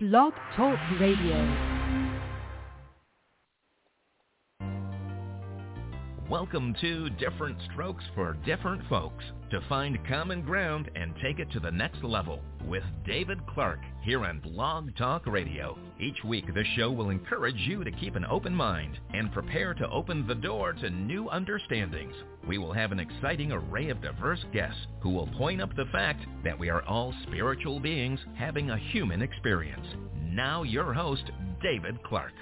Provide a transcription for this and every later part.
Blog Talk Radio. Welcome to Different Strokes for Different Folks, to find common ground and take it to the next level with David Clark here on Blog Talk Radio. Each week, this show will encourage you to keep an open mind and prepare to open the door to new understandings. We will have an exciting array of diverse guests who will point up the fact that we are all spiritual beings having a human experience. Now your host, David Clark.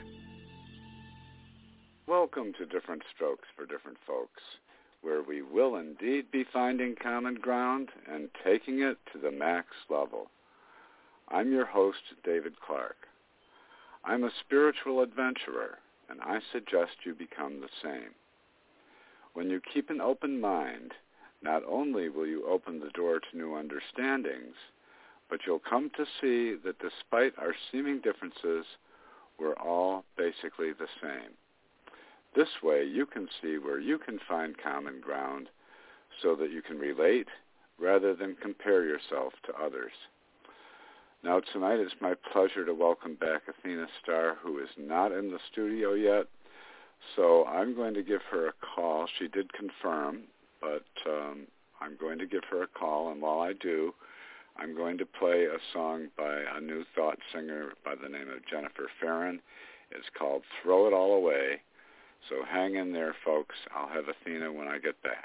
Welcome to Different Strokes for Different Folks, where we will indeed be finding common ground and taking it to the max level. I'm your host, David Clark. I'm a spiritual adventurer, and I suggest you become the same. When you keep an open mind, not only will you open the door to new understandings, but you'll come to see that despite our seeming differences, we're all basically the same. This way, you can see where you can find common ground so that you can relate rather than compare yourself to others. Now, tonight it's my pleasure to welcome back Athena Starr, who is not in the studio yet, so I'm going to give her a call. She did confirm, but I'm going to give her a call, and while I do, I'm going to play a song by a new thought singer by the name of Jennifer Ferrin. It's called Throw It All Away. So hang in there, folks. I'll have Athena when I get back.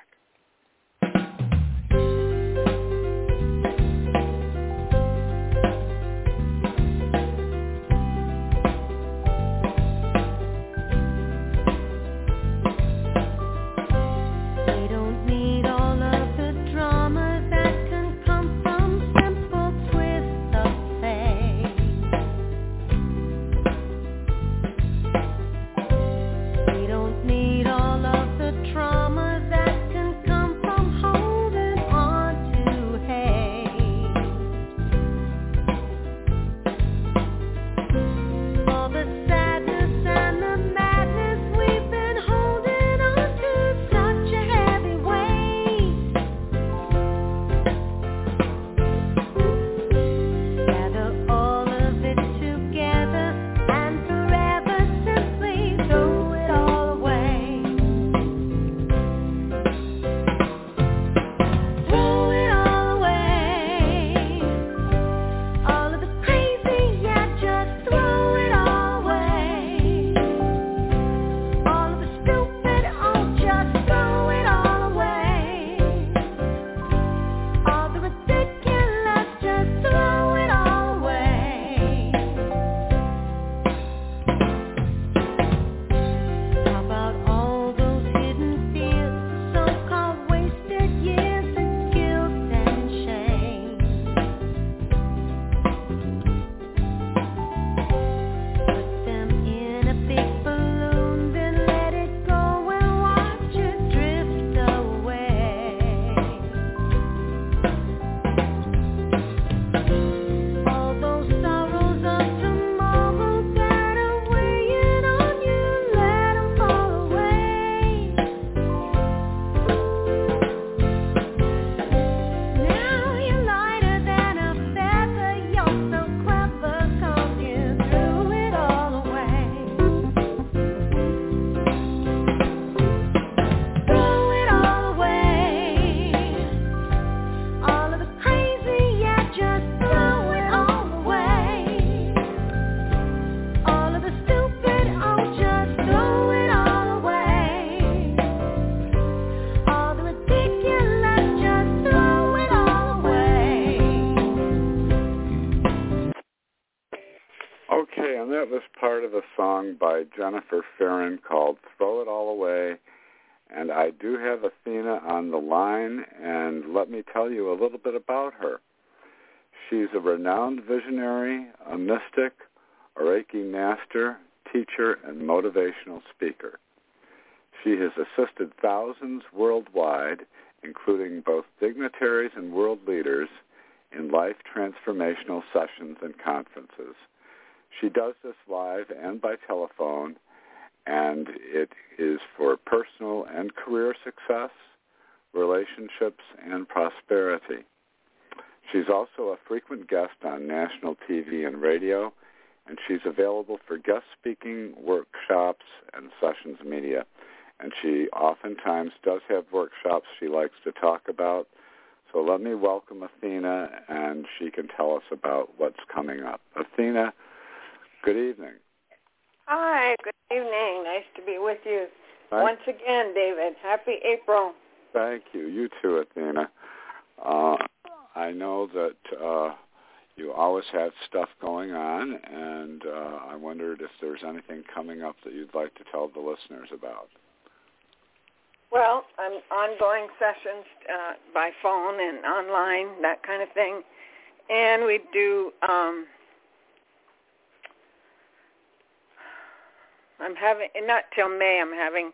That was part of a song by Jennifer Ferrin called Throw It All Away. And I do have Athena on the line, and let me tell you a little bit about her. She's a renowned visionary, a mystic, a Reiki master, teacher, and motivational speaker. She has assisted thousands worldwide, including both dignitaries and world leaders, in life transformational sessions and conferences. She does this live and by telephone, and it is for personal and career success, relationships, and prosperity. She's also a frequent guest on national TV and radio, and she's available for guest speaking, workshops, and sessions media. And she oftentimes does have workshops she likes to talk about. So let me welcome Athena, and she can tell us about what's coming up. Athena, good evening. Hi, good evening. Nice to be with you once again, David. Happy April. Thank you. You too, Athena. I know that you always have stuff going on, and I wondered if there's anything coming up that you'd like to tell the listeners about. Well, I'm ongoing sessions by phone and online, that kind of thing. And we do, I'm having, not till May, I'm having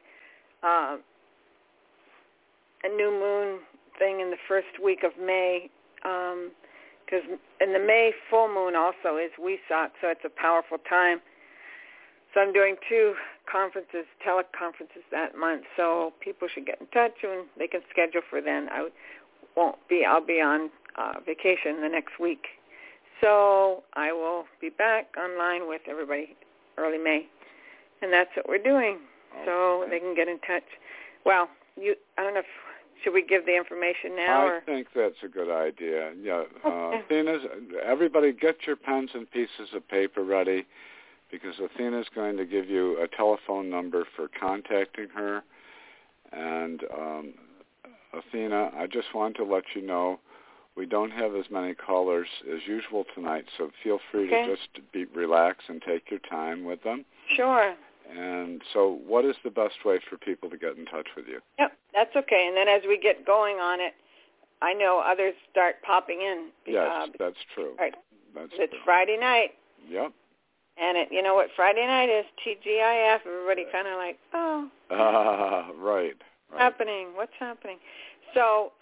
a new moon thing in the first week of May, because in the May full moon also is Wesak, so it's a powerful time. So I'm doing 2 conferences, teleconferences that month, so people should get in touch and they can schedule for then. I'll be on vacation the next week. So I will be back online with everybody early May. And that's what we're doing. Okay. So they can get in touch. Well, I don't know should we give the information now? I think that's a good idea. Yeah. Athena's, everybody get your pens and pieces of paper ready, because Athena's going to give you a telephone number for contacting her. And Athena, I just want to let you know we don't have as many callers as usual tonight, so feel free to just relax and take your time with them. Sure. And so what is the best way for people to get in touch with you? Yep, that's okay. And then as we get going on it, I know others start popping in. Yes, that's true. Right. It's true. Friday night. Yep. And you know what Friday night is? TGIF. Everybody kind of like, right. What's happening? So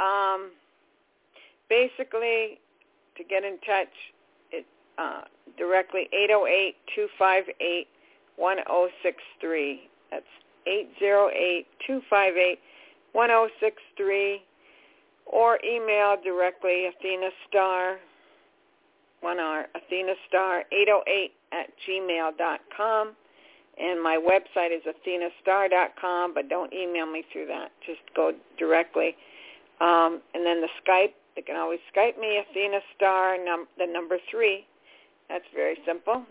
basically, to get in touch, directly 808-258-1063. That's 808-258-1063. Or email directly AthenaStar, AthenaStar808@gmail.com. And my website is athenastar.com, but don't email me through that. Just go directly. And then the Skype, they can always Skype me, AthenaStar, the number 3. That's very simple,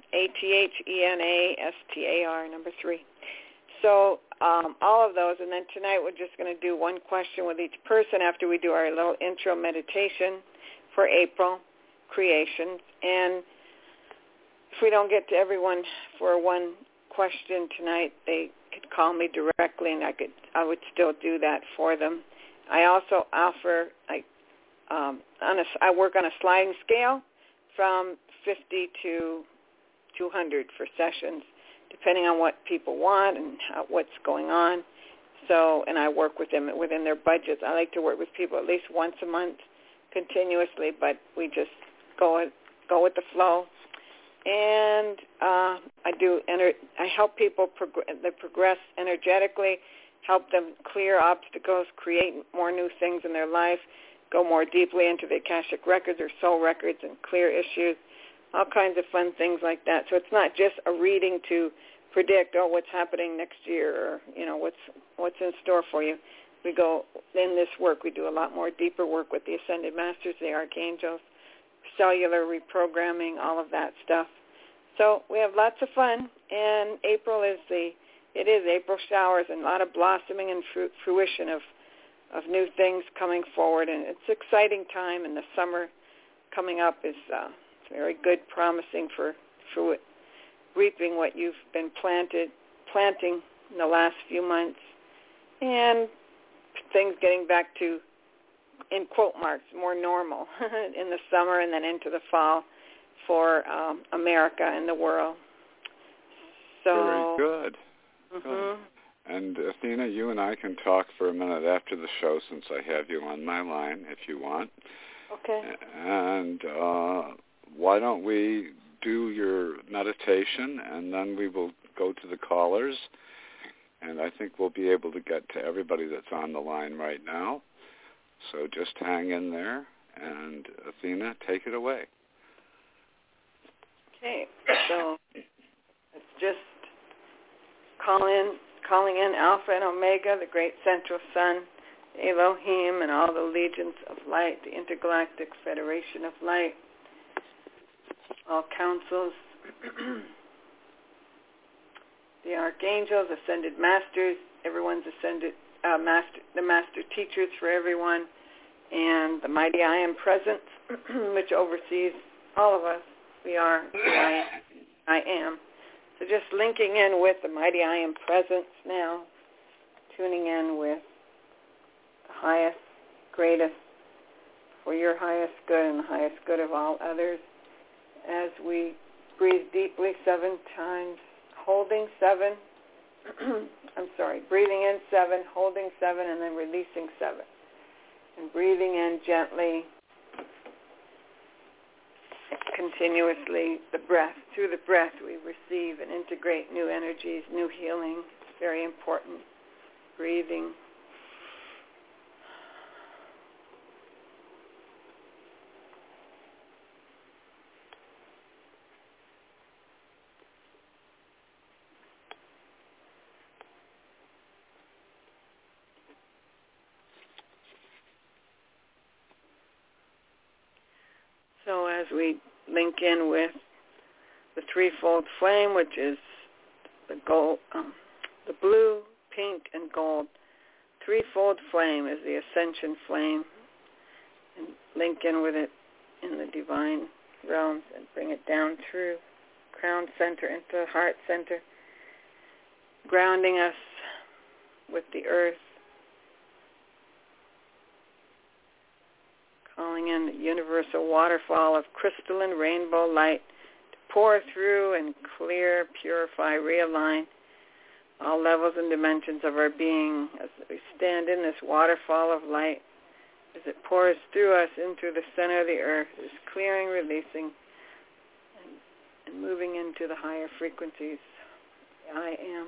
ATHENASTAR, number 3. So all of those, and then tonight we're just going to do one question with each person after we do our little intro meditation for April creations. And if we don't get to everyone for one question tonight, they could call me directly, and I would still do that for them. I also offer, I work on a sliding scale from 50 to 200 for sessions, depending on what people want and what's going on. So, and I work with them within their budgets. I like to work with people at least once a month continuously, but we just go with the flow. And I help people progress energetically, help them clear obstacles, create more new things in their life, go more deeply into the Akashic records or soul records and clear issues, all kinds of fun things like that. So it's not just a reading to predict, what's happening next year, or, what's in store for you. We go, in this work, we do a lot more deeper work with the Ascended Masters, the Archangels, cellular reprogramming, all of that stuff. So we have lots of fun, and April is April showers and a lot of blossoming and fruition of new things coming forward, and it's an exciting time, and the summer coming up is very good, promising for reaping what you've been planting in the last few months, and things getting back to, in quote marks, more normal in the summer and then into the fall for America and the world. So very good. Mm-hmm. Good. And Athena, you and I can talk for a minute after the show, since I have you on my line, if you want. Okay. And why don't we do your meditation, and then we will go to the callers, and I think we'll be able to get to everybody that's on the line right now. So just hang in there, and Athena, take it away. Okay. So calling in Alpha and Omega, the great central sun, Elohim, and all the legions of light, the Intergalactic Federation of Light, all councils, the archangels, ascended masters, everyone's ascended the master teachers for everyone, and the mighty I Am Presence, which oversees all of us. We are the I Am. So just linking in with the mighty I Am Presence now, tuning in with the highest, greatest, for your highest good and the highest good of all others, as we breathe deeply 7 times, holding 7, breathing in 7, holding 7, and then releasing 7. And breathing in gently, continuously, the breath. Through the breath we receive and integrate new energies, new healing. It's very important. Breathing. So as we link in with the threefold flame, which is the gold, the blue, pink, and gold. Threefold flame is the ascension flame, and link in with it in the divine realms and bring it down through crown center into the heart center, grounding us with the earth, calling in the universal waterfall of crystalline rainbow light to pour through and clear, purify, realign all levels and dimensions of our being as we stand in this waterfall of light, as it pours through us into the center of the earth, is clearing, releasing, and moving into the higher frequencies. I am.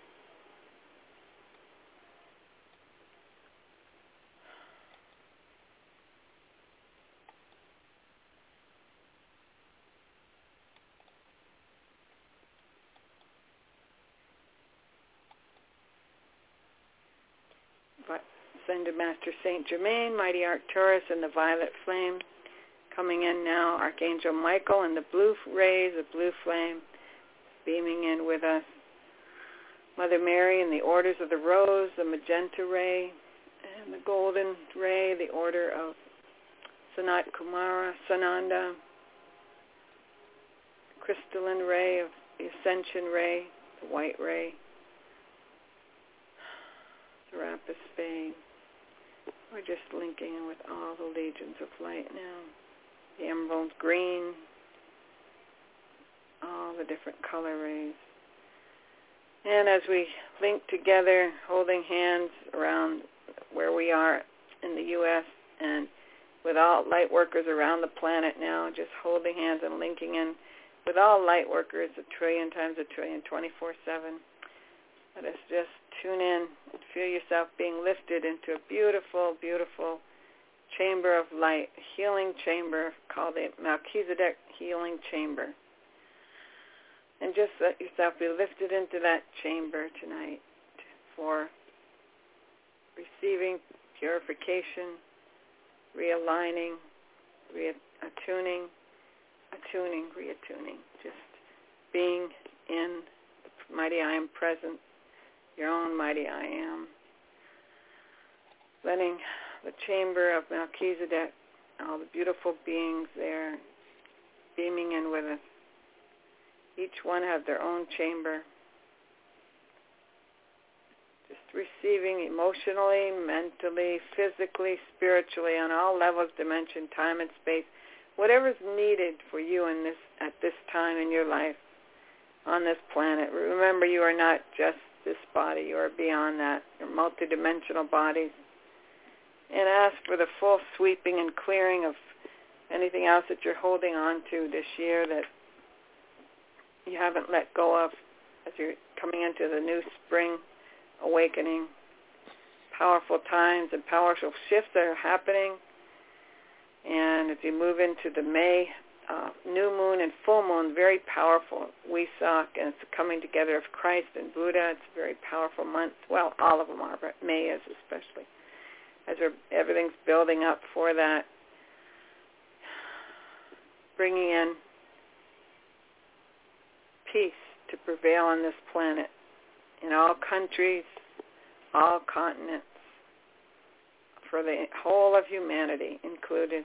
Ascended Master Saint Germain, Mighty Arcturus, and the violet flame. Coming in now, Archangel Michael and the blue rays, the blue flame, beaming in with us. Mother Mary and the orders of the rose, the magenta ray, and the golden ray, the order of Sanat Kumara, Sananda, crystalline ray of the ascension ray, the white ray, Serapis Bey. We're just linking in with all the legions of light now. The emerald green, all the different color rays. And as we link together, holding hands around where we are in the U.S. and with all light workers around the planet now, just holding hands and linking in with all light workers, 1,000,000,000 times 1,000,000,000, 24/7. Let us just tune in and feel yourself being lifted into a beautiful, beautiful chamber of light, a healing chamber called the Melchizedek Healing Chamber. And just let yourself be lifted into that chamber tonight for receiving purification, realigning, reattuning, just being in the mighty I Am Presence, your own mighty I Am. Letting the chamber of Melchizedek, all the beautiful beings there, beaming in with us. Each one have their own chamber. Just receiving emotionally, mentally, physically, spiritually, on all levels, dimension, time and space, whatever's needed for you in this at this time in your life on this planet. Remember, you are not just this body. You are beyond that. You're multidimensional bodies. And ask for the full sweeping and clearing of anything else that you're holding on to this year that you haven't let go of as you're coming into the new spring awakening. Powerful times and powerful shifts that are happening. And as you move into the May new moon and full moon, very powerful Wesak, and it's coming together of Christ and Buddha. It's a very powerful month. Well, all of them are, but May is especially. As everything's building up for that, bringing in peace to prevail on this planet in all countries, all continents, for the whole of humanity included.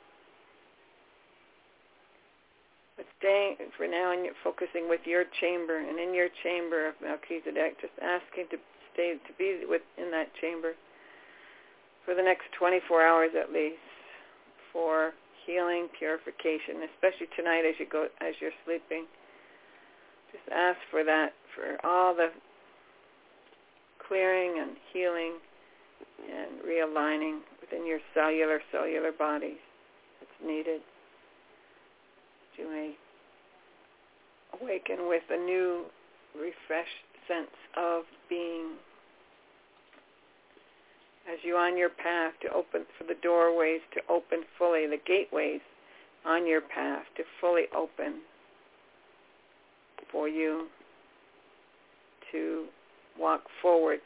But staying for now and focusing with your chamber, and in your chamber of Melchizedek, just asking to be within that chamber for the next 24 hours at least, for healing, purification, especially tonight as you're sleeping. Just ask for that, for all the clearing and healing and realigning within your cellular bodies that's needed. You may awaken with a new, refreshed sense of being as you on your path to open, for the doorways to open fully, the gateways on your path to fully open for you to walk forward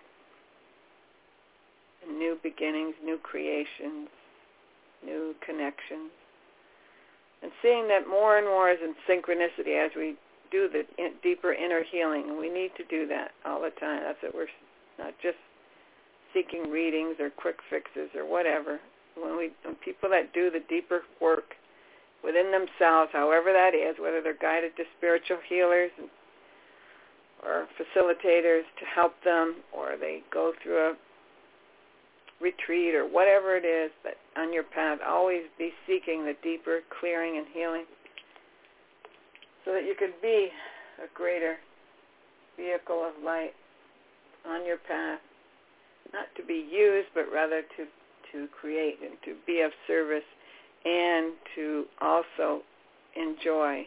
in new beginnings, new creations, new connections. And seeing that more and more is in synchronicity as we do the deeper inner healing. And we need to do that all the time. That's what we're not just seeking readings or quick fixes or whatever. When people that do the deeper work within themselves, however that is, whether they're guided to spiritual healers or facilitators to help them, or they go through a retreat or whatever it is that on your path, always be seeking the deeper clearing and healing so that you could be a greater vehicle of light on your path, not to be used, but rather to create and to be of service, and to also enjoy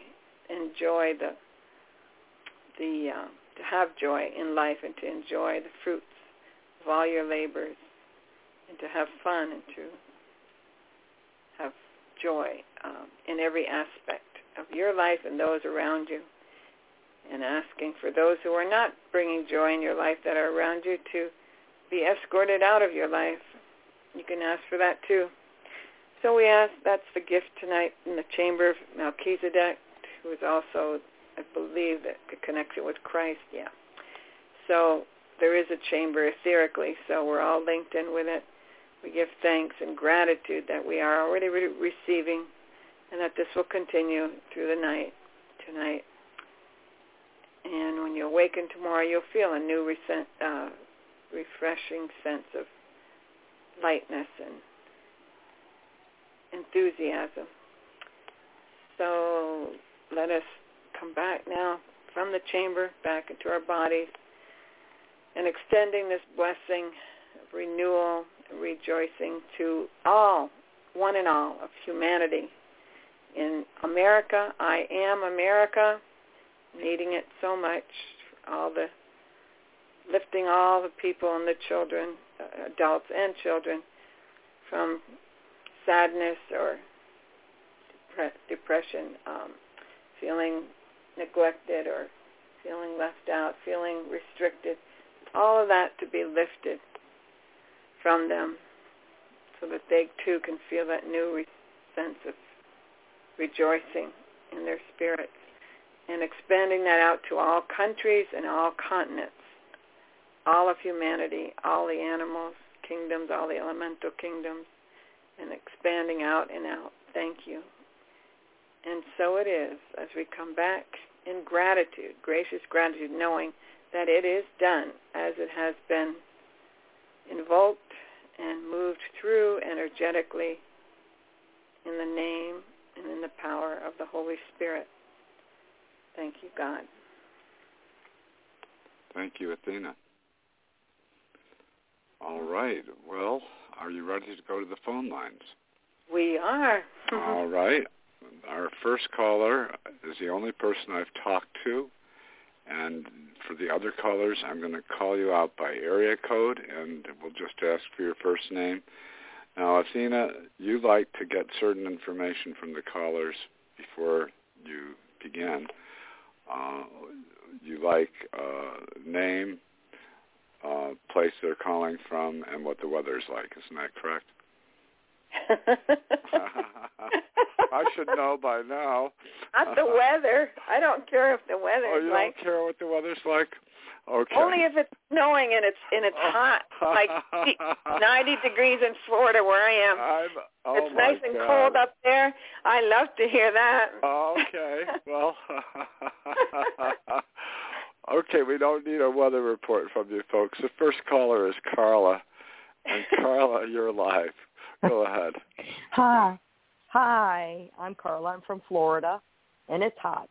to have joy in life, and to enjoy the fruits of all your labors, and to have fun, and to have joy in every aspect of your life and those around you, and asking for those who are not bringing joy in your life that are around you to be escorted out of your life. You can ask for that too. So we ask, that's the gift tonight in the chamber of Melchizedek, who is also, I believe, that the connection with Christ, yeah. So there is a chamber etherically, so we're all linked in with it. We give thanks and gratitude that we are already receiving, and that this will continue through the night tonight. And when you awaken tomorrow, you'll feel a new refreshing sense of lightness and enthusiasm. So let us come back now from the chamber back into our bodies, and extending this blessing of renewal and rejoicing to all, one and all of humanity. In America, I am America, needing it so much, all the lifting all the people and the children, adults and children, from sadness or depression, feeling neglected or feeling left out, feeling restricted, all of that to be lifted from them so that they too can feel that new sense of rejoicing in their spirits, and expanding that out to all countries and all continents, all of humanity, all the animals, kingdoms, all the elemental kingdoms, and expanding out and out. Thank you. And so it is, as we come back in gratitude, gracious gratitude, knowing that it is done as it has been invoked and moved through energetically in the name and in the power of the Holy Spirit. Thank you, God. Thank you, Athena. All right. Well, are you ready to go to the phone lines? We are. All right. Our first caller is the only person I've talked to, and for the other callers, I'm going to call you out by area code, and we'll just ask for your first name. Now, Athena, you like to get certain information from the callers before you begin. you like name, place they're calling from, and what the weather's like. Isn't that correct? I should know by now. Not the weather. I don't care if the weather Oh, is you like. don't care what the weather's like? Okay. Only if it's snowing and it's hot, like 90 degrees in Florida where I am. It's nice and cold up there. I love to hear that. Okay. Well, okay, we don't need a weather report from you folks. The first caller is Carla. And Carla, you're live. Go ahead. Hi, I'm Carla. I'm from Florida, and it's hot.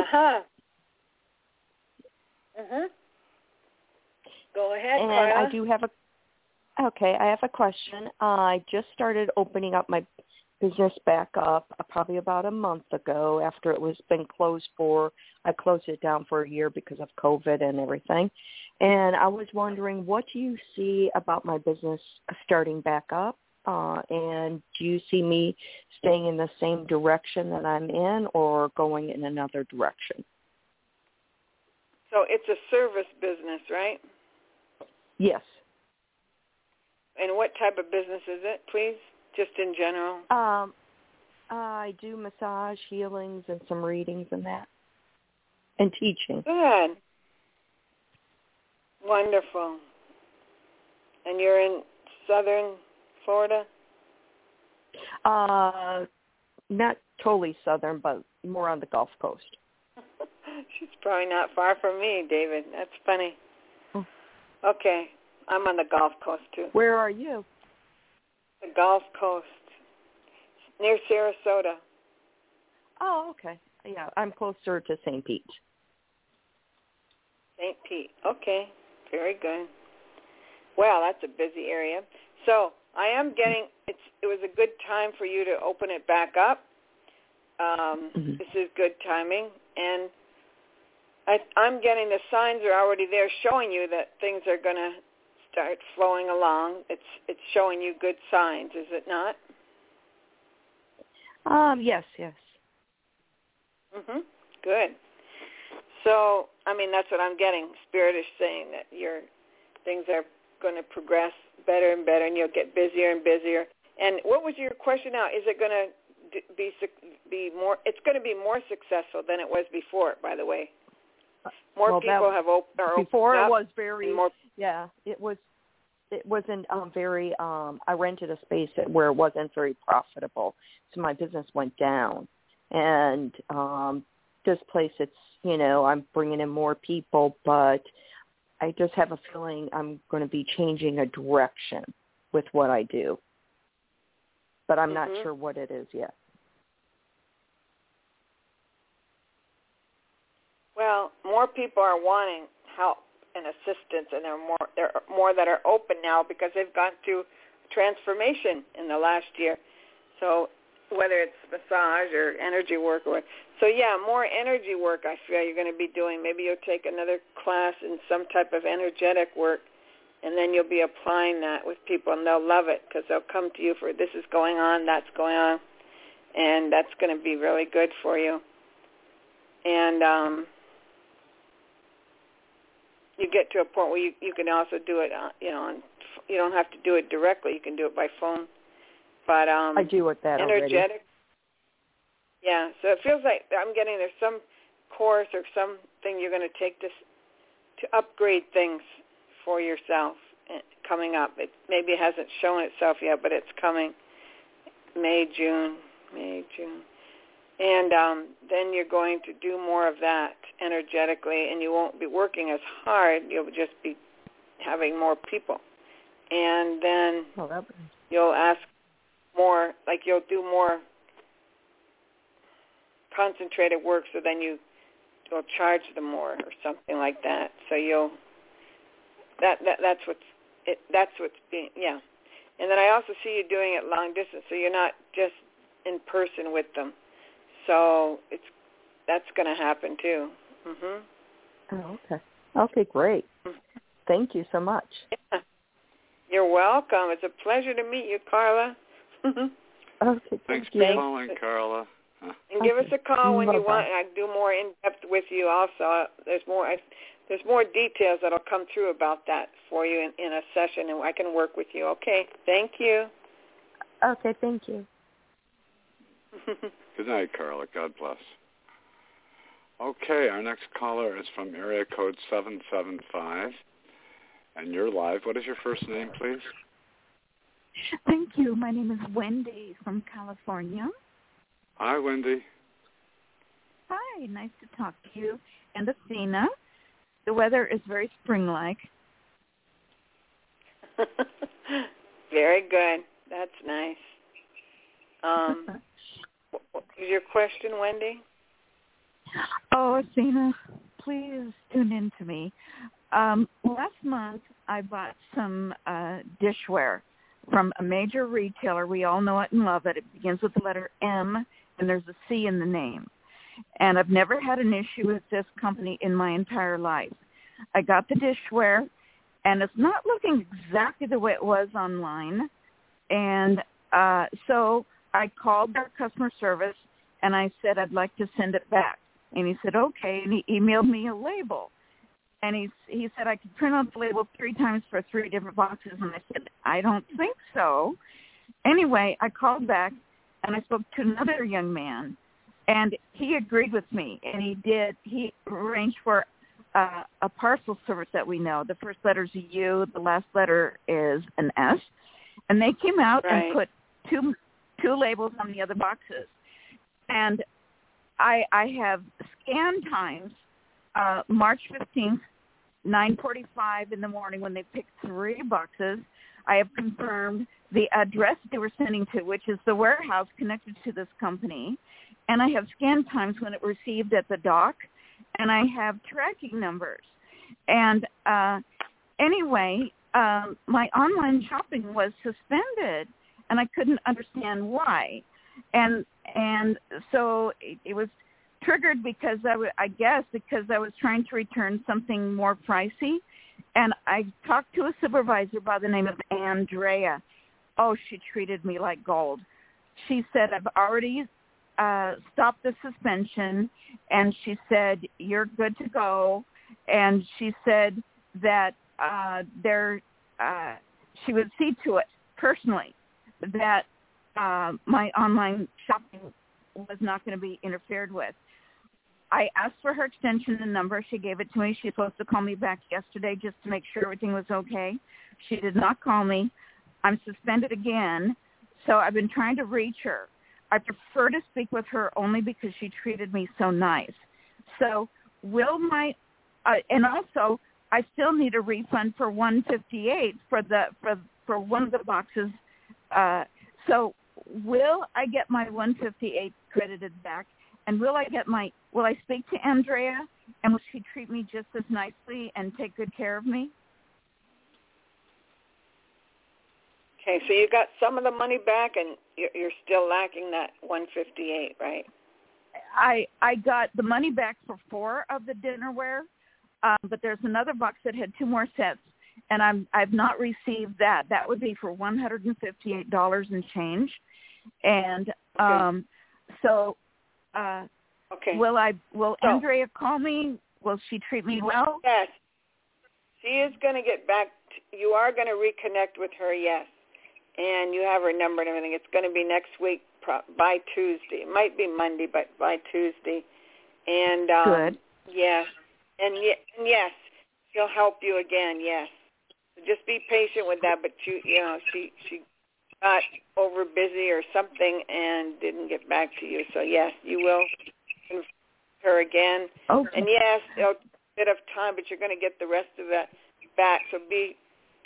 Go ahead, and Carla. I have a question. I just started opening up my business back up probably about a month ago after it was been closed I closed it down for a year because of COVID and everything. And I was wondering, what do you see about my business starting back up? And do you see me staying in the same direction that I'm in or going in another direction? So it's a service business, right? Yes. And what type of business is it, please? Just in general? I do massage, healings, and some readings and that, and teaching. Good. Wonderful. And you're in southern Florida? Not totally southern, but more on the Gulf Coast. She's probably not far from me, David. That's funny. Okay. I'm on the Gulf Coast, too. Where are you? The Gulf Coast. Near Sarasota. Oh, okay. Yeah, I'm closer to St. Pete. St. Pete. Okay. Very good. Well, that's a busy area. So I am getting, it was a good time for you to open it back up. This is good timing. And I'm getting the signs are already there showing you that things are going to start flowing along. It's showing you good signs, is it not? Yes. Good. So, I mean, that's what I'm getting. Spirit is saying that your things are going to progress better and better, and you'll get busier and busier. And what was your question now? Is it going to be more? It's going to be more successful than it was before, by the way. More people have opened before up. It was very more, yeah. It wasn't very. I rented a space where it wasn't very profitable, so my business went down. And this place, it's I'm bringing in more people, but I just have a feeling I'm going to be changing a direction with what I do, but I'm not sure what it is yet. Well, more people are wanting help and assistance, and there are more that are open now because they've gone through transformation in the last year. So whether it's massage or energy work so yeah, more energy work I feel you're going to be doing. Maybe you'll take another class in some type of energetic work, and then you'll be applying that with people, and they'll love it because they'll come to you for this is going on, that's going on, and that's going to be really good for you. And you get to a point where you can also do it, you don't have to do it directly. You can do it by phone. But I do with that energetic. already. Yeah, so it feels like I'm getting there's some course or something you're going to take to upgrade things for yourself coming up. It maybe hasn't shown itself yet, but it's coming May, June. And then you're going to do more of that energetically, and you won't be working as hard. You'll just be having more people. And then you'll ask more, like you'll do more concentrated work, so then you'll charge them more or something like that. So that's what's being, yeah. And then I also see you doing it long distance, so you're not just in person with them. So that's going to happen too. Oh, okay. Okay, great. Thank you so much. Yeah. You're welcome. It's a pleasure to meet you, Carla. Okay, Thanks for calling, Carla. And give us a call when you want, and I can do more in depth with you. Also, there's more details that'll come through about that for you in a session, and I can work with you. Okay. Thank you. Okay. Thank you. Good night, Carla. God bless. Okay, our next caller is from area code 775, and you're live. What is your first name, please? Thank you. My name is Wendy from California. Hi, Wendy. Hi, nice to talk to you. And Athena. The weather is very spring-like. Very good. That's nice. What is your question, Wendy? Oh, Athena, please tune in to me. Last month, I bought some dishware from a major retailer. We all know it and love it. It begins with the letter M, and there's a C in the name. And I've never had an issue with this company in my entire life. I got the dishware, and it's not looking exactly the way it was online. And so I called their customer service, and I said I'd like to send it back. And he said, okay, and he emailed me a label. And he said I could print out the label 3 times for 3 different boxes. And I said, I don't think so. Anyway, I called back, and I spoke to another young man, and he agreed with me. And he arranged for a parcel service that we know. The first letter is a U, the last letter is an S. And they came out and put two labels on the other boxes. And I have scan times, March 15th, 9:45 in the morning when they picked 3 boxes. I have confirmed the address they were sending to, which is the warehouse connected to this company. And I have scan times when it received at the dock. And I have tracking numbers. And anyway, my online shopping was suspended, and I couldn't understand why. And so it was triggered because I guess because I was trying to return something more pricey. And I talked to a supervisor by the name of Andrea. Oh, she treated me like gold. She said, I've already stopped the suspension. And she said, you're good to go. And she said that she would see to it personally that my online shopping was not going to be interfered with. I asked for her extension and number. She gave it to me. She's supposed to call me back yesterday just to make sure everything was okay. She did not call me. I'm suspended again, so I've been trying to reach her. I prefer to speak with her only because she treated me so nice. So will and also I still need a refund for $158 for one of the boxes. So will I get my $158 credited back? And will I speak to Andrea, and will she treat me just as nicely and take good care of me? Okay, so you got some of the money back, and you're still lacking that $158, right? I got the money back for 4 of the dinnerware, but there's another box that had 2 more sets, and I've not received that. That would be for $158 and change, and so. Okay. Will Andrea call me? Will she treat me well? Yes. She is going to get back. You are going to reconnect with her, yes. And you have her number and everything. It's going to be next week by Tuesday. It might be Monday, but by Tuesday. And good. Yes. And yes, she'll help you again, yes. So just be patient with that, but she got over busy or something and didn't get back to you. So, yes, you will confirm her again. Okay. And, yes, it'll take a bit of time, but you're going to get the rest of that back. So be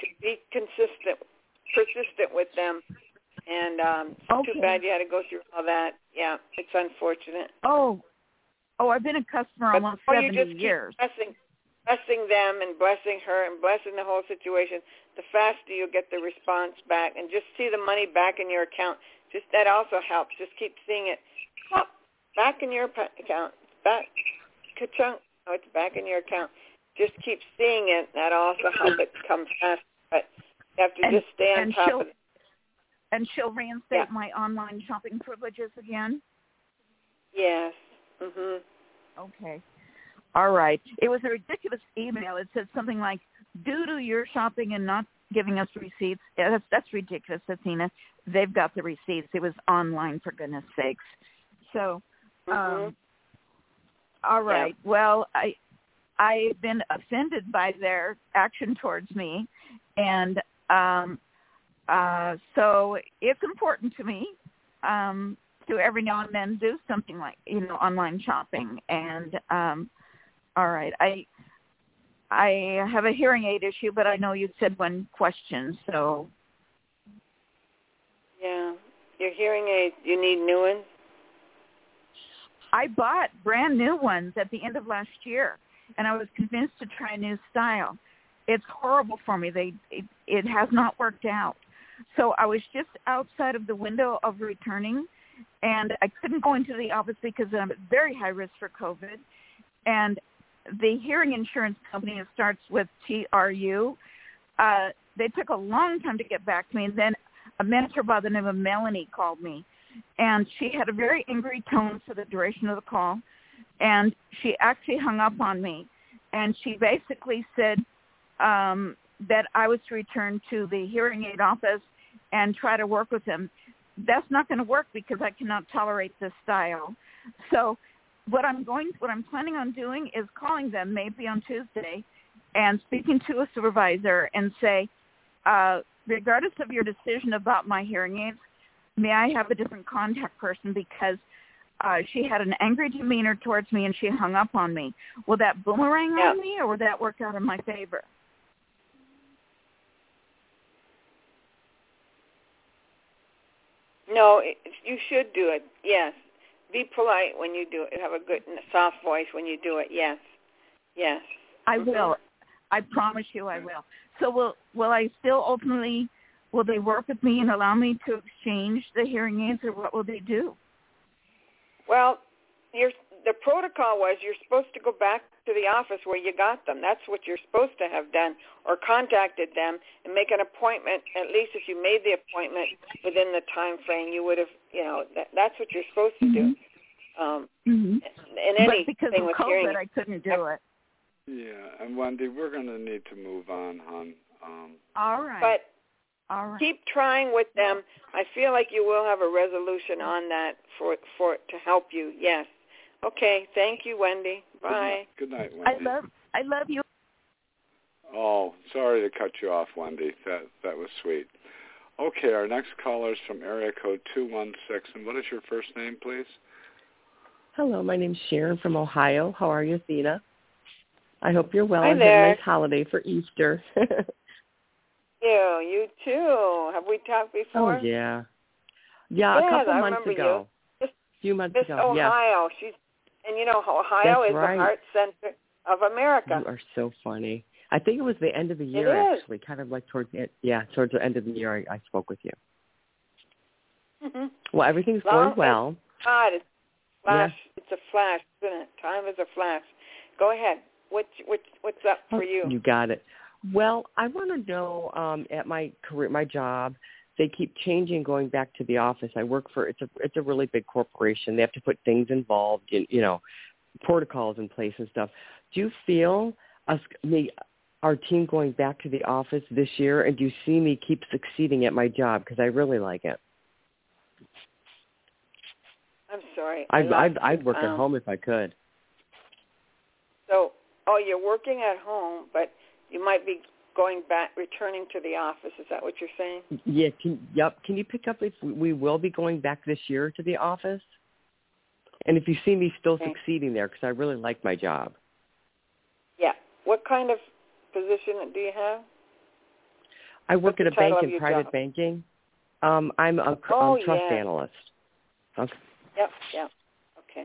persistent with them. And it's too bad you had to go through all that. Yeah, it's unfortunate. Oh, I've been a customer almost 70 years. Blessing them and blessing her and blessing the whole situation, the faster you'll get the response back. And just see the money back in your account. Just that also helps. Just keep seeing it. Oh, back in your account. Back. Ka-chunk. Oh, it's back in your account. Just keep seeing it. That also helps it come fast. But you have to just stay on top of it. And she'll reinstate my online shopping privileges again? Yes. Mhm. Okay. All right. It was a ridiculous email. It said something like, due to your shopping and not giving us receipts. Yeah, that's ridiculous, Athena. They've got the receipts. It was online, for goodness sakes. So, all right. Yeah. Well, I've been offended by their action towards me, and so it's important to me to every now and then do something like, online shopping. And all right, I have a hearing aid issue, but I know you said one question, so. Yeah, your hearing aids, you need new ones? I bought brand new ones at the end of last year, and I was convinced to try a new style. It's horrible for me. It has not worked out. So I was just outside of the window of returning, and I couldn't go into the office because I'm at very high risk for COVID. And the hearing insurance company, it starts with TRU, they took a long time to get back to me. And then a mentor by the name of Melanie called me, and she had a very angry tone for the duration of the call. And she actually hung up on me. And she basically said that I was to return to the hearing aid office and try to work with them. That's not going to work because I cannot tolerate this style. So what I'm planning on doing is calling them maybe on Tuesday and speaking to a supervisor and say, regardless of your decision about my hearing aids, may I have a different contact person because she had an angry demeanor towards me and she hung up on me. Will that boomerang on me, or will that work out in my favor? No, you should do it, yes. Be polite when you do it. Have a good, soft voice when you do it, yes. Yes. I will. I promise you I will. So will I still ultimately, will they work with me and allow me to exchange the hearing aids, or what will they do? Well, the protocol was you're supposed to go back to the office where you got them. That's what you're supposed to have done, or contacted them and make an appointment. At least if you made the appointment within the time frame, you would have, that's what you're supposed to do. And anything but because of with COVID, hearing, I couldn't do it. Yeah, and Wendy, we're going to need to move on, hon. All right. But all right. Keep trying with them. I feel like you will have a resolution on that for to help you. Yes. Okay. Thank you, Wendy. Bye. Good night, Wendy. I love you. Oh, sorry to cut you off, Wendy. That was sweet. Okay, our next caller is from area code 216. And what is your first name, please? Hello, my name's Sharon from Ohio. How are you, Athena? I hope you're well Hi and there. had a nice holiday for Easter. You too. Have we talked before? Oh, yeah. Yeah, a couple months ago. A few months Miss ago, Ohio. yes. And Ohio That's is right. the heart center of America. You are so funny. I think it was the end of the year, actually, kind of like towards the end of the year I spoke with you. Mm-hmm. Well, everything's going well. God, it's flash. Yeah. It's a flash, isn't it? Time is a flash. Go ahead. What's up for you? You got it. Well, I want to know at my job, they keep changing, going back to the office. I work for it's a really big corporation. They have to put things involved in protocols in place and stuff. Do you feel our team going back to the office this year, and do you see me keep succeeding at my job because I really like it? I'm sorry. I'd work at home if I could. So, you're working at home, but you might be returning to the office. Is that what you're saying? Yeah. Can you pick up if we will be going back this year to the office? And if you see me still succeeding there, because I really like my job. Yeah. What kind of position do you have? I work at a bank in private banking. I'm a trust analyst. Okay. Yep. Okay.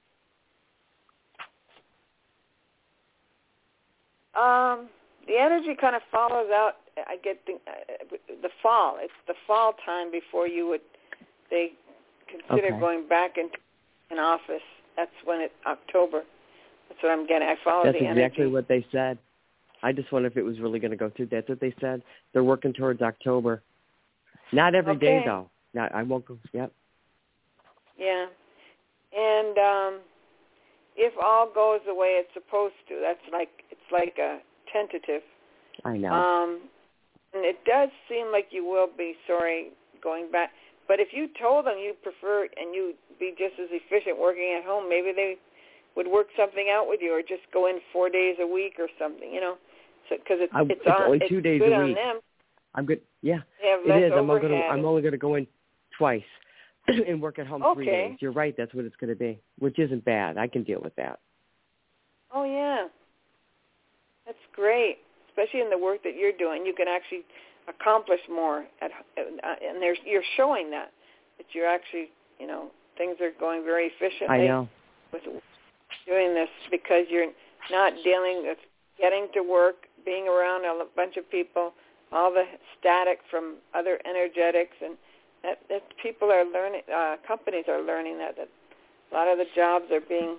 The energy kind of follows out. I get the fall. It's the fall time before they consider going back into an office. That's when it's October. That's what I'm getting. I follow the energy. That's exactly what they said. I just wonder if it was really going to go through. That's what they said. They're working towards October. Not every day, though. I won't go. Yep. Yeah. And if all goes the way it's supposed to, it's like a tentative. I know. And it does seem like you will be sorry going back. But if you told them you prefer and you'd be just as efficient working at home, maybe they would work something out with you, or just go in 4 days a week or something, So because it's only 2 days good a week. on them. I'm good. Yeah, they have it less is. overhead. I'm only going to go in twice and work at home 3 days. You're right. That's what it's going to be, which isn't bad. I can deal with that. Oh, yeah. That's great, especially in the work that you're doing. You can actually accomplish more, and you're showing that you're actually, things are going very efficiently. I know. With doing this, because you're not dealing with getting to work, being around a bunch of people, all the static from other energetics, and that people are learning, companies are learning that a lot of the jobs are being,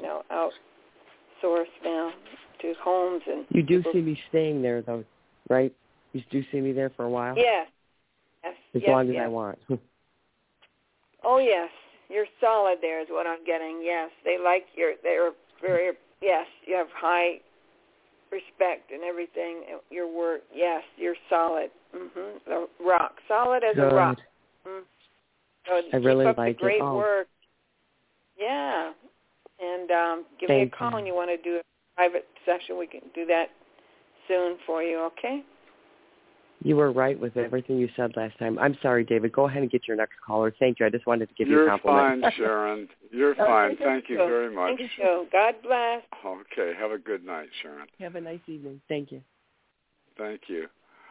outsourced now to homes. And you do see me staying there, though, right? You do see me there for a while? Yes. As long as I want. Oh, yes. You're solid there is what I'm getting. Yes. They're very, yes, you have high respect and everything. Your work, yes, you're solid. The rock. Solid as a rock. So I really keep up like the great it. work. Yeah. And give me a call when you want to do a private session. We can do that soon for you, okay? You were right with everything you said last time. I'm sorry, David. Go ahead and get your next caller. Thank you. I just wanted to give you a compliment. You're fine, Sharon. You're fine. Thank you very much. Thank you. God bless. Okay. Have a good night, Sharon. Have a nice evening. Thank you. Thank you.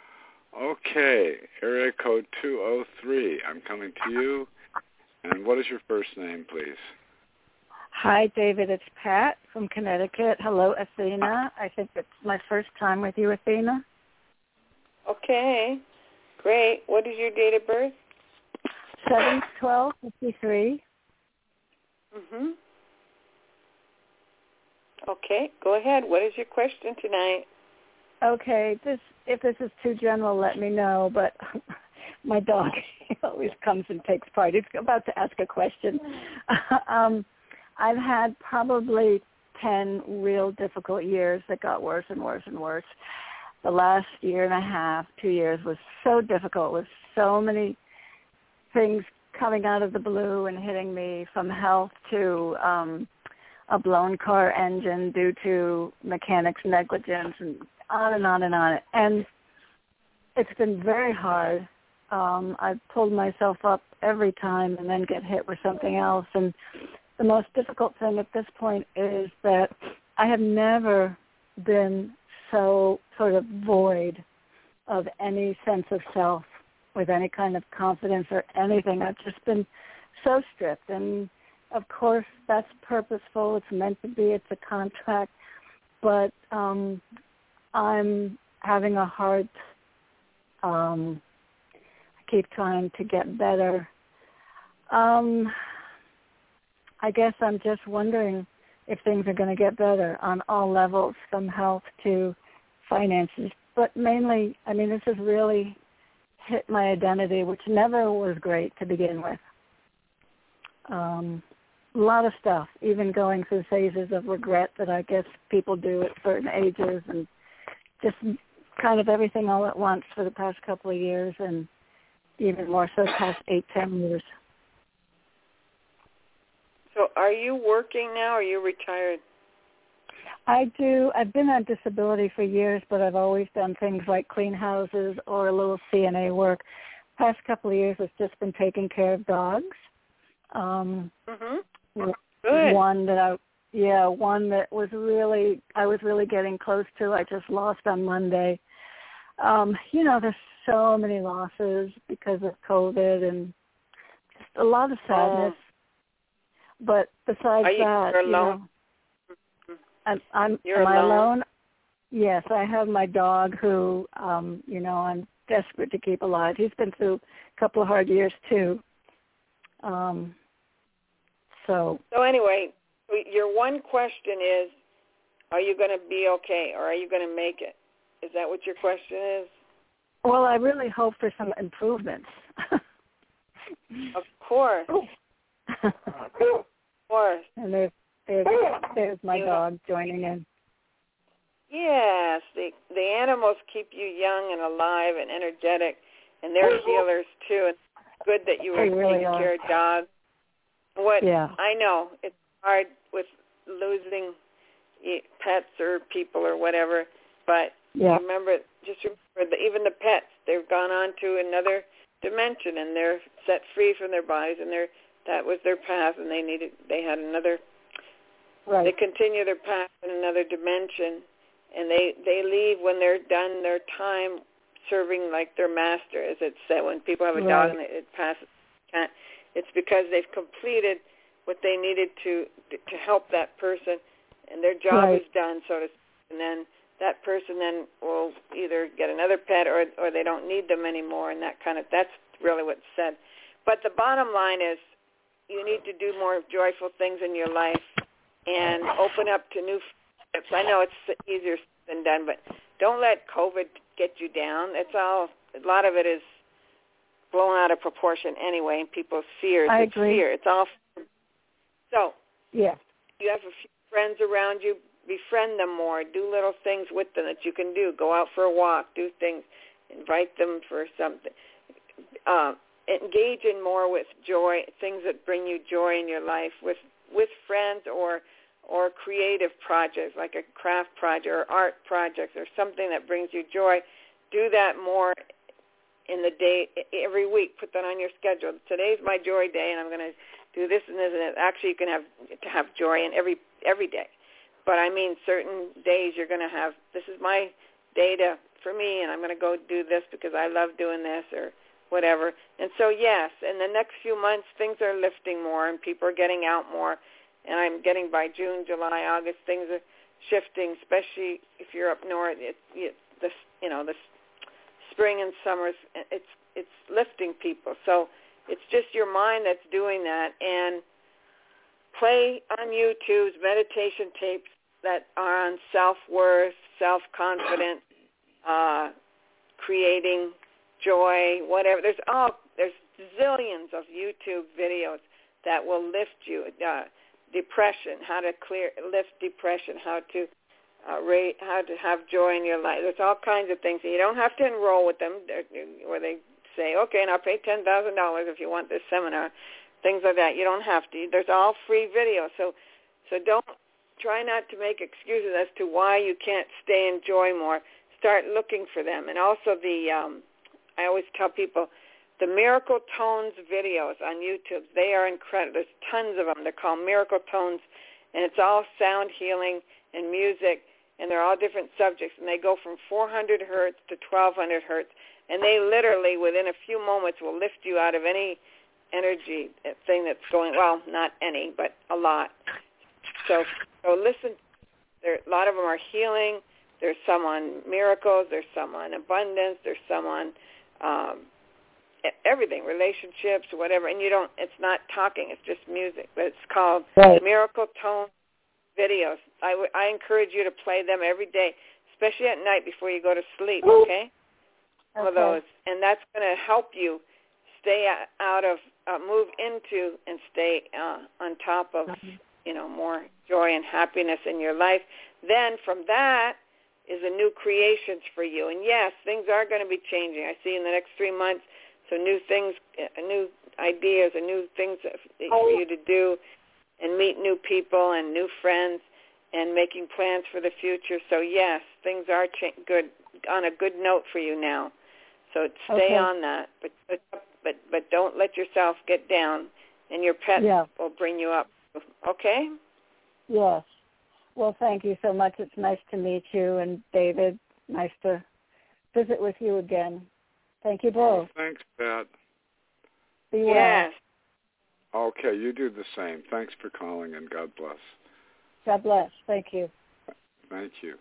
Okay. Area code 203. I'm coming to you. And what is your first name, please? Hi, David. It's Pat from Connecticut. Hello, Athena. I think it's my first time with you, Athena. Okay, great. What is your date of birth? 7/12/53. Okay, go ahead. What is your question tonight? Okay, if this is too general, let me know. But my dog always comes and takes part. He's about to ask a question. I've had probably 10 real difficult years that got worse and worse and worse. The last year and a half, 2 years was so difficult with so many things coming out of the blue and hitting me, from health to a blown car engine due to mechanics negligence, and on and on and on. And it's been very hard. I've pulled myself up every time and then get hit with something else. And the most difficult thing at this point is that I have never been so sort of void of any sense of self, with any kind of confidence or anything. I've just been so stripped. And, of course, that's purposeful. It's meant to be. It's a contract. But I'm having a hard I keep trying to get better. I guess I'm just wondering if things are going to get better on all levels, from health to finances. But mainly, I mean, this has really hit my identity, which never was great to begin with. A lot of stuff, even going through phases of regret that I guess people do at certain ages, and just kind of everything all at once for the past couple of years, and even more so the past 8-10 years. So are you working now, or are you retired? I do. I've been on disability for years, but I've always done things like clean houses or a little CNA work. Past couple of years, it's just been taking care of dogs. Good. One that I was really getting close to. I just lost on Monday. There's so many losses because of COVID and just a lot of sadness. But besides that, alone? Am I alone? alone? Yes, I have my dog who, I'm desperate to keep alive. He's been through a couple of hard years too. So anyway, your one question is, are you going to be okay, or are you going to make it? Is that what your question is? Well, I really hope for some improvements. Of course. course. And there's my dog joining in. Yes, the animals keep you young and alive and energetic, and they're healers too. And it's good that you were really taking care of dogs. Yeah. I know it's hard with losing pets or people or whatever, but remember that even the pets, they've gone on to another dimension and they're set free from their bodies, and that was their path, and they had another. Right. They continue their path in another dimension. And they leave when they're done their time serving like their master, as it's said. When people have a dog and it passes, it's because they've completed what they needed to help that person, and their job is done, so to speak. And then that person then will either get another pet or they don't need them anymore, and that's really what's said. But the bottom line is you need to do more joyful things in your life and open up to new. I know it's easier than done, but don't let COVID get you down. It's all, a lot of it is blown out of proportion anyway, and people's fears. I agree. Fear. It's all. So, you have a few friends around you, befriend them more, do little things with them that you can do. Go out for a walk, do things, invite them for something. Engage in more with joy, things that bring you joy in your life with friends or creative projects like a craft project or art projects or something that brings you joy. Do that more in the day, every week. Put that on your schedule. Today's my joy day, and I'm going to do this and this and that. Actually, you can have joy in every day. But I mean, certain days you're going to have, this is my day for me, and I'm going to go do this because I love doing this or whatever. And so, yes, in the next few months, things are lifting more and people are getting out more. And I'm getting by June, July, August, things are shifting, especially if you're up north. The spring and summers, it's lifting people. So it's just your mind that's doing that. And play on YouTube's meditation tapes that are on self-worth, self-confidence, creating joy, whatever. There's zillions of YouTube videos that will lift you. Depression, how to lift depression, how to have joy in your life. There's all kinds of things. And you don't have to enroll with them where they say, okay, now pay $10,000 if you want this seminar, things like that. You don't have to. There's all free videos. So don't try not to make excuses as to why you can't stay in joy more. Start looking for them. And also I always tell people, the Miracle Tones videos on YouTube, they are incredible. There's tons of them. They're called Miracle Tones, and it's all sound healing and music, and they're all different subjects, and they go from 400 hertz to 1200 hertz, and they literally, within a few moments, will lift you out of any energy thing that's going, well, not any, but a lot. So listen. A lot of them are healing. There's some on miracles. There's some on abundance. There's some on everything, relationships, whatever. And it's not talking, it's just music. But it's called Miracle Tone videos. I encourage you to play them every day, especially at night before you go to sleep, okay? Some of those. And that's going to help you stay move into and stay on top of, more joy and happiness in your life. Then from that is a new creations for you. And yes, things are going to be changing. I see in the next 3 months, so new things, new ideas, and new things for you to do, and meet new people and new friends, and making plans for the future. So yes, things are good, on a good note for you now. So stay on that, but don't let yourself get down, and your pet will bring you up. Okay? Yes. Well, thank you so much. It's nice to meet you, and David, nice to visit with you again. Thank you both. Thanks, Pat. Be well. Yes. Okay, you do the same. Thanks for calling, and God bless. God bless. Thank you. Thank you.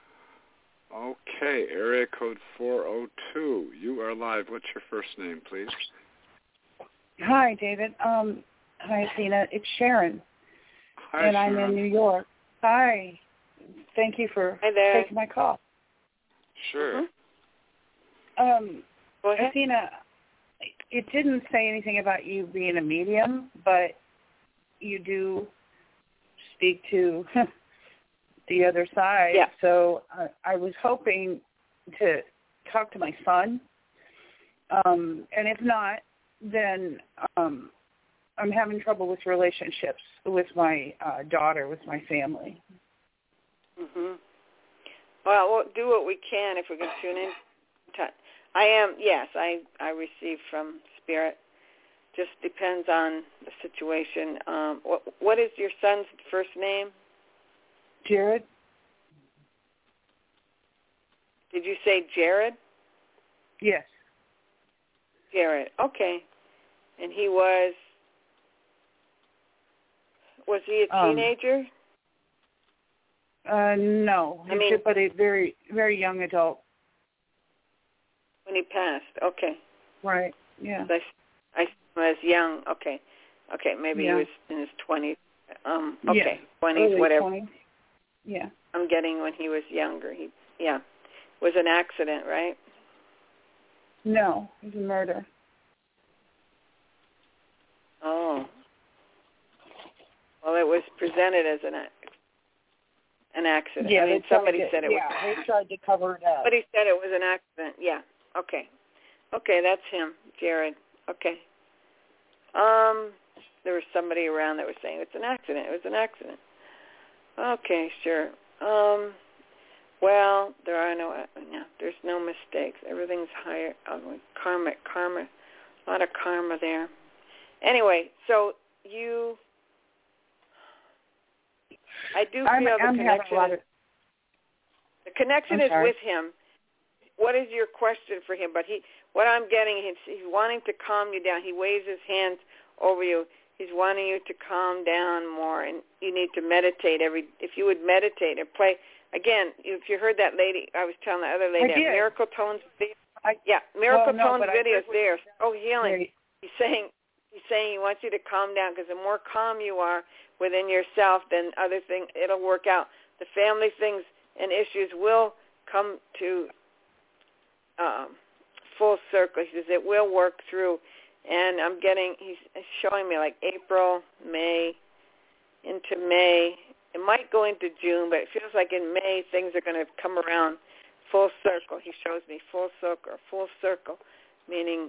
Okay, area code 402. You are live. What's your first name, please? Hi, David. Hi, Athena. It's Sharon. Hi, and Sharon. I'm in New York. Hi. Thank you for taking my call. Sure. Athena, it didn't say anything about you being a medium, but you do speak to the other side. Yeah. So I was hoping to talk to my son. And if not, then I'm having trouble with relationships with my daughter, with my family. Mhm. Well, we'll do what we can if we can tune in. I receive from Spirit. Just depends on the situation. What is your son's first name? Jared. Did you say Jared? Yes. Jared. Okay. And he was he a teenager? No. But a very, very young adult. When he passed. Okay. Right. Yeah. I was young. Okay. Maybe he was in his 20s. Okay. 20s, whatever. 20s. Yeah. I'm getting when he was younger. It was an accident, right? No, it was a murder. Oh. Well, it was presented as an accident. Yeah, I mean, somebody said it was. Yeah, they tried to cover it up. Somebody said it was an accident. Yeah. Okay. Okay, that's him, Jared. Okay. There was somebody around that was saying it's an accident. It was an accident. Okay, sure. Well, there's no mistakes. Everything's higher. Karma, a lot of karma there. Anyway, so I do feel the connection. The connection is with him. What is your question for him? But what I'm getting, he's wanting to calm you down. He waves his hands over you. He's wanting you to calm down more, and you need to meditate. If you would meditate and play again. If you heard that lady, I was telling the other lady, Miracle Tones video. Miracle Tones videos there. Oh, healing. He's saying he wants you to calm down, because the more calm you are within yourself, then other things, it'll work out. The family things and issues will come to full circle. He says it will work through. And he's showing me like April, May, into May. It might go into June, but it feels like in May things are going to come around full circle. He shows me full circle, meaning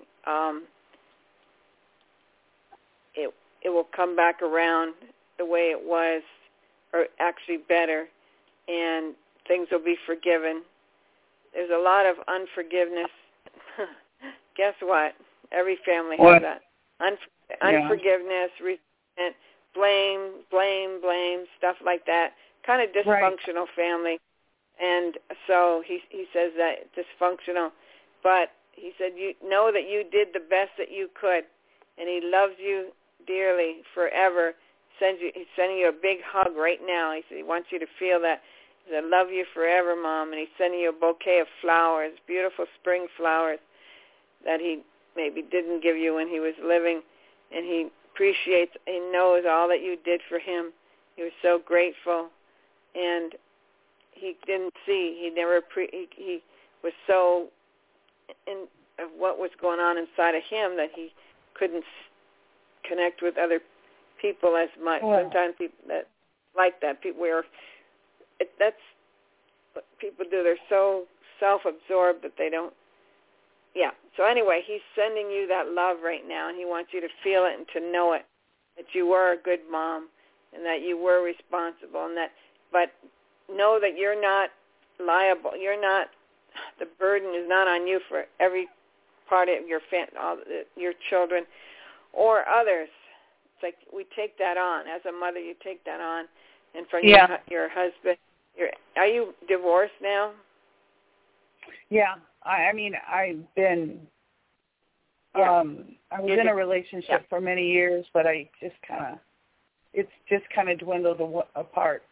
it will come back around the way it was, or actually better, and things will be forgiven. There's a lot of unforgiveness. Guess what? Every family has that. Unforgiveness, resentment, blame, stuff like that. Kind of dysfunctional family. And so he says that dysfunctional. But he said, you know that you did the best that you could, and he loves you dearly forever. He's sending you a big hug right now. He said he wants you to feel that. He said, I love you forever, Mom. And he's sending you a bouquet of flowers, beautiful spring flowers that he maybe didn't give you when he was living. And he knows all that you did for him. He was so grateful. And he didn't see. He was so in of what was going on inside of him that he couldn't connect with other people as much. Wow. Sometimes people that like that, that's what people do. They're so self-absorbed that they don't. Yeah. So anyway, he's sending you that love right now, and he wants you to feel it and to know it, that you were a good mom and that you were responsible, but know that you're not liable. The burden is not on you for every part of your children or others. It's like we take that on. As a mother, you take that on. And from your husband, are you divorced now? Yeah. I've been, I was in a relationship for many years, but it's just kind of dwindled apart.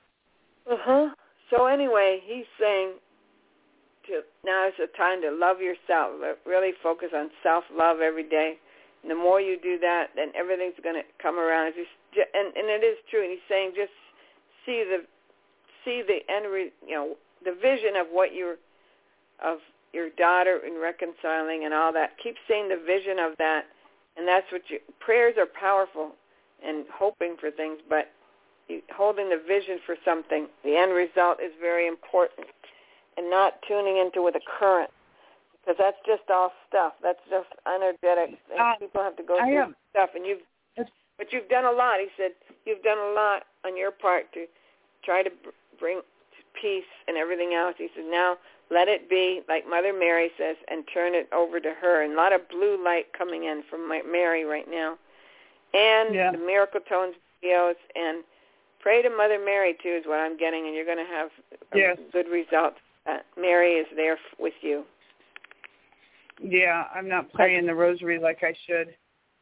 So anyway, he's saying now is the time to love yourself. Really focus on self-love every day. And the more you do that, then everything's going to come around. And it is true. And he's saying just see the end, the vision of of your daughter in reconciling and all that. Keep seeing the vision of that, and that's what prayers are powerful and hoping for things, but holding the vision for something. The end result is very important, and not tuning into with a current, because that's just all stuff. That's just energetic. People have to go through stuff, and but you've done a lot. He said you've done a lot on your part to try to bring peace and everything else. He said now let it be, like Mother Mary says, and turn it over to her. And a lot of blue light coming in from Mary right now. And the Miracle Tones videos, and pray to Mother Mary, too, is what I'm getting, and you're going to have good results. Mary is there with you. Yeah, I'm not praying the rosary like I should.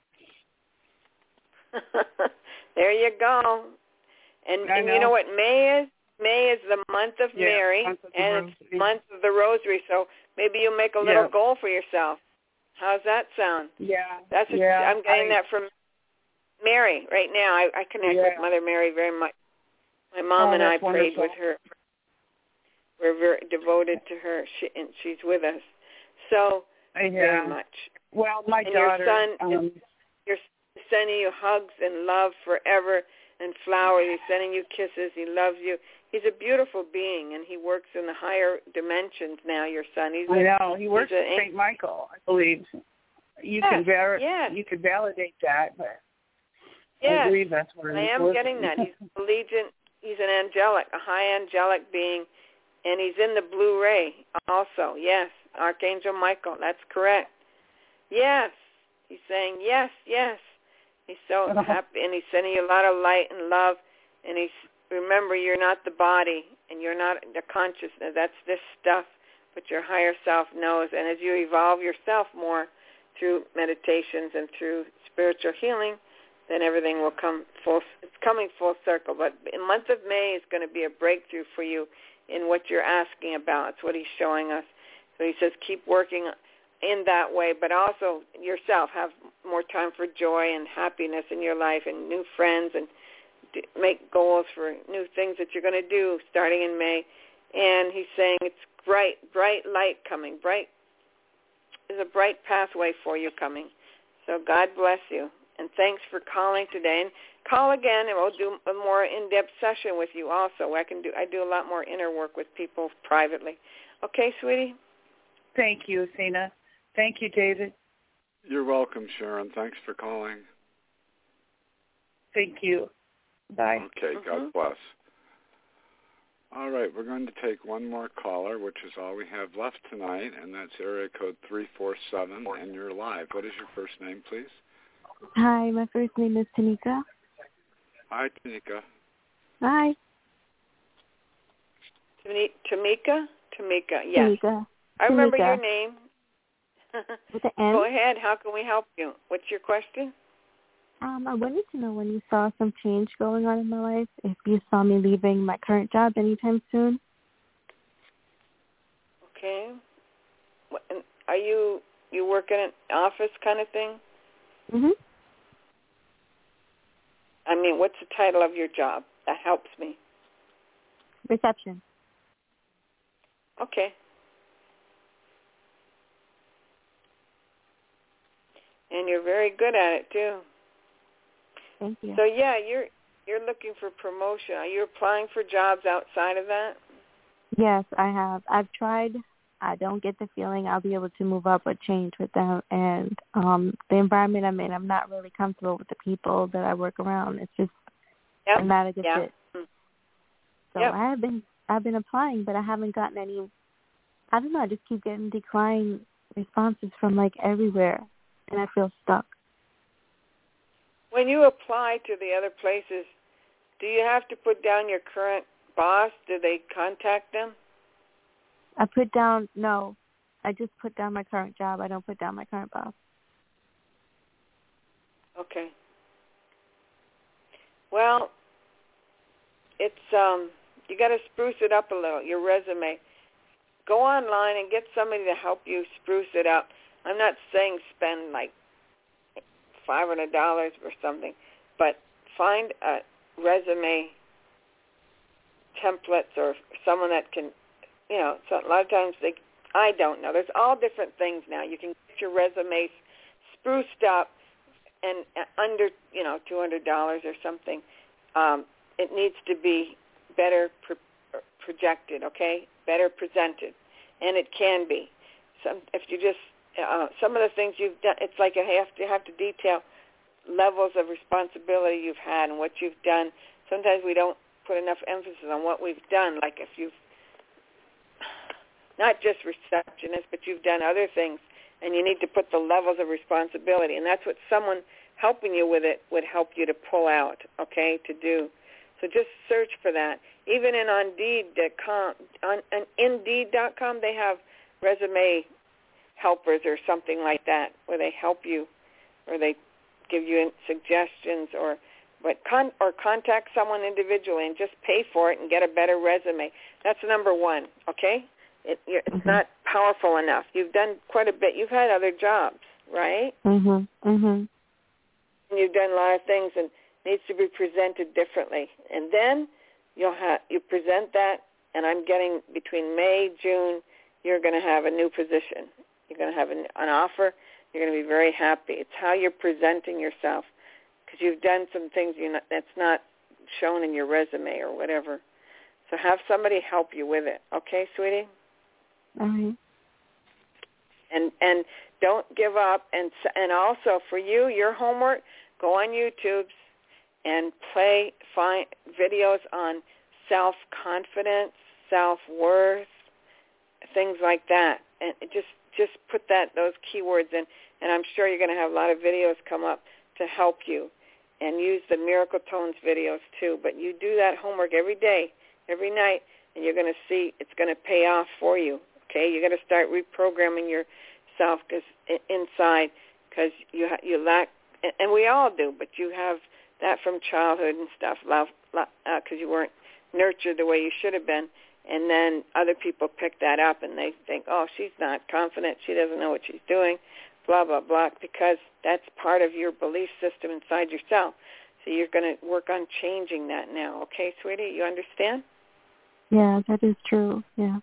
There you go. And you know what May is? May is the month of Mary, and it's the month of the rosary, so maybe you'll make a little goal for yourself. How's that sound? Yeah. I'm getting that from Mary right now. I connect with MotherAry very much. My mom and I prayed with her. We're very devoted to her, and she's with us. So, very much. Well, my and daughter... You're sending you hugs and love forever, and flowers. He's sending you kisses. He loves you. He's a beautiful being, and he works in the higher dimensions now, your son. I know. He works at St. Michael, I believe. You can validate that, but I believe that's where I am getting that. He's allegiant. He's an angelic, a high angelic being, and he's in the blue ray also. Yes, Archangel Michael. That's correct. Yes. He's saying, yes, yes. He's so happy, and he's sending you a lot of light and love, and remember, you're not the body, and you're not the consciousness. That's this stuff, but your higher self knows, and as you evolve yourself more through meditations and through spiritual healing, then everything will it's coming full circle. But the month of May is going to be a breakthrough for you in what you're asking about. It's what he's showing us. So he says keep working in that way, but also yourself have more time for joy and happiness in your life and new friends, and make goals for new things that you're going to do starting in May. And he's saying it's bright light coming. There's a bright pathway for you coming. So God bless you. And thanks for calling today. And call again, and we'll do a more in-depth session with you also. I do a lot more inner work with people privately. Okay, sweetie? Thank you, Athena. Thank you, David. You're welcome, Sharon. Thanks for calling. Thank you. Bye. Okay, God bless. All right, we're going to take one more caller, which is all we have left tonight, and that's area code 347, and you're live. What is your first name, please? Hi, my first name is Tanika. Hi, Tanika. Hi. Tamika? Tamika, yes. Tamika. I remember your name. With the N? Go ahead. How can we help you? What's your question? I wanted to know when you saw some change going on in my life, if you saw me leaving my current job anytime soon. Okay. Are you work in an office kind of thing? Mhm. I mean, what's the title of your job? That helps me. Reception. Okay. And you're very good at it too. Thank you. So yeah, you're looking for promotion. Are you applying for jobs outside of that? Yes, I have. I've tried. I don't get the feeling I'll be able to move up or change with them. And the environment I'm in, I'm not really comfortable with the people that I work around. It's just I'm not a good fit. So I've been applying, but I haven't gotten any. I don't know. I just keep getting declined responses from like everywhere, and I feel stuck. When you apply to the other places, do you have to put down your current boss? Do they contact them? I put down, no. I just put down my current job. I don't put down my current boss. Okay. Well, it's you got to spruce it up a little, your resume. Go online and get somebody to help you spruce it up. I'm not saying spend like $500 or something, but find a resume templates or someone that can, so a lot of times I don't know. There's all different things now. You can get your resume spruced up and under, $200 or something. it needs to be better projected, okay? Better presented. And it can be. If you just, some of the things you've done, it's like you have to detail levels of responsibility you've had and what you've done. Sometimes we don't put enough emphasis on what we've done, like if you've, not just receptionist, but you've done other things, and you need to put the levels of responsibility, and that's what someone helping you with it would help you to pull out, okay, to do. So just search for that. Even in Indeed.com, they have resume helpers or something like that, where they help you, or they give you suggestions, or contact someone individually and just pay for it and get a better resume. That's number one, okay? It's not powerful enough. You've done quite a bit. You've had other jobs, right? Mhm. Mhm. You've done a lot of things, and it needs to be presented differently. And then you present that, and I'm getting between May, June, you're going to have a new position. You're going to have an offer. You're going to be very happy. It's how you're presenting yourself, because you've done some things that's not shown in your resume or whatever. So have somebody help you with it, okay, sweetie? All right. And don't give up. And also for you, your homework, go on YouTube and find videos on self-confidence, self-worth, things like that. And just put those keywords in, and I'm sure you're going to have a lot of videos come up to help you. And use the Miracle Tones videos too. But you do that homework every day, every night, and you're going to see it's going to pay off for you. Okay, you're going to start reprogramming yourself inside, because you lack, and we all do, but you have that from childhood and stuff, because you weren't nurtured the way you should have been, and then other people pick that up and they think, oh, she's not confident, she doesn't know what she's doing, blah, blah, blah, because that's part of your belief system inside yourself. So you're going to work on changing that now. Okay, sweetie, you understand? Yeah, that is true, yeah.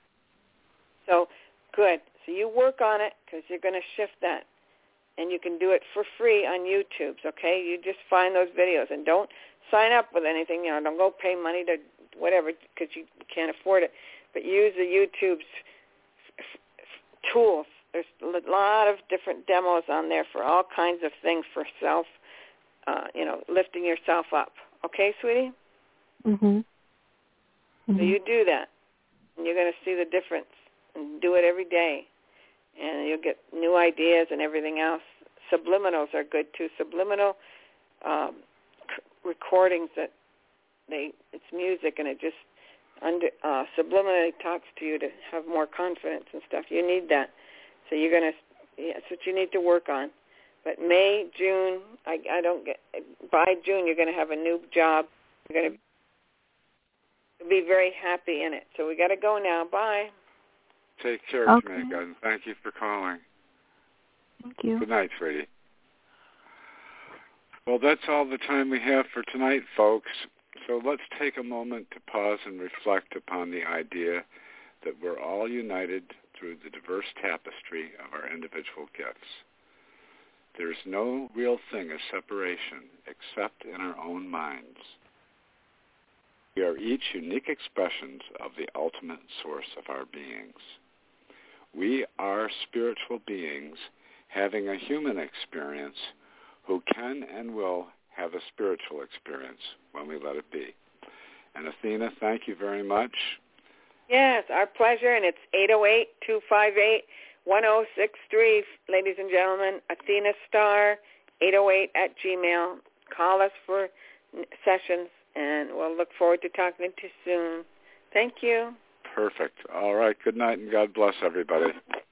So, good. So you work on it, because you're going to shift that. And you can do it for free on YouTube, okay? You just find those videos, and don't sign up with anything. Don't go pay money to whatever, because you can't afford it. But use the YouTube's tools. There's a lot of different demos on there for all kinds of things for self, lifting yourself up. Okay, sweetie? Mhm. So you do that, and you're going to see the difference. And do it every day, and you'll get new ideas and everything else. Subliminals are good too. Subliminal recordings it's music, and it just subliminally talks to you to have more confidence and stuff. You need that. So that's what you need to work on. But May, June, by June you're going to have a new job. You're going to be very happy in it. So we got to go now. Bye. Take care, Okay. Jamaica, and thank you for calling. Thank you. Good night, sweetie. Well, that's all the time we have for tonight, folks. So let's take a moment to pause and reflect upon the idea that we're all united through the diverse tapestry of our individual gifts. There's no real thing as separation except in our own minds. We are each unique expressions of the ultimate source of our beings. We are spiritual beings having a human experience who can and will have a spiritual experience when we let it be. And Athena, thank you very much. Yes, our pleasure, and it's 808-258-1063, ladies and gentlemen. Athena Star, 808@gmail. Call us for sessions, and we'll look forward to talking to you soon. Thank you. Perfect. All right. Good night, and God bless everybody.